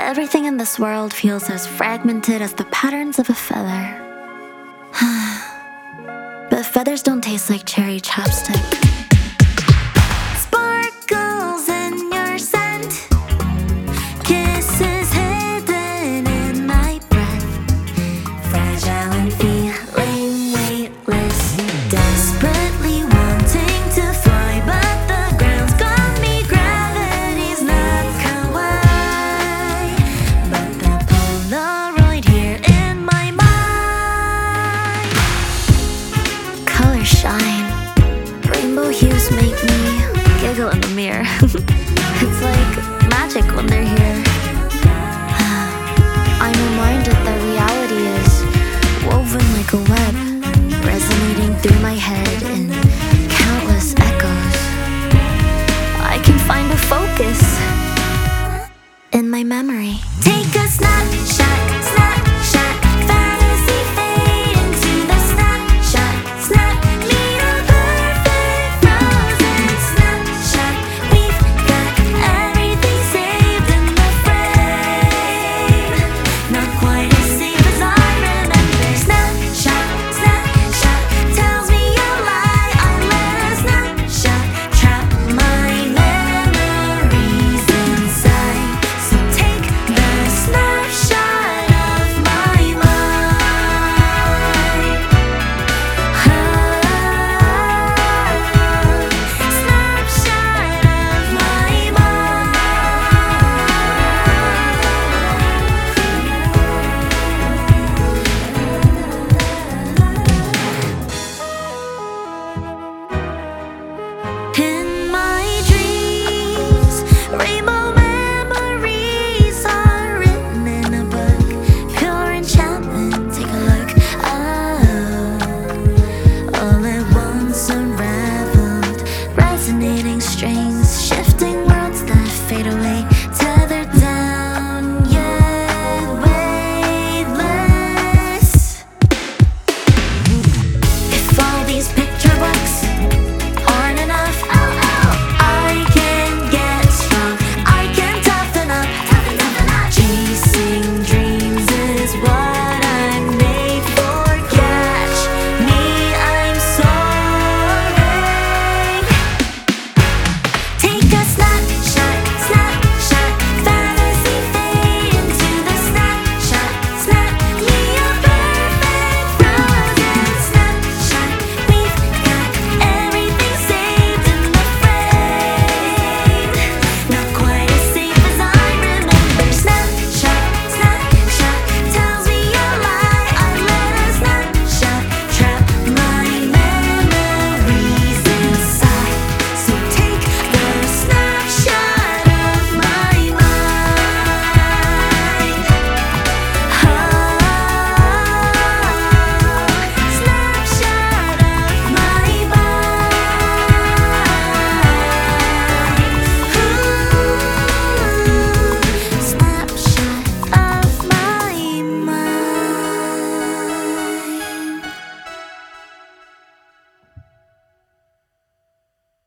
Everything in this world feels as fragmented as the patterns of a feather. But feathers don't taste like cherry chapstick. Sparkles in your scent, kisses hidden in my breath, fragile and feeling weightless, desperately wanting to fly, but the ground's got me, gravity's not kawaii, but the Polaroid here in my mind. Colors shine, rainbow hues make me giggle in the mirror. It's like magic when they're here. I'm reminded that reality is woven like a web, resonating through my head in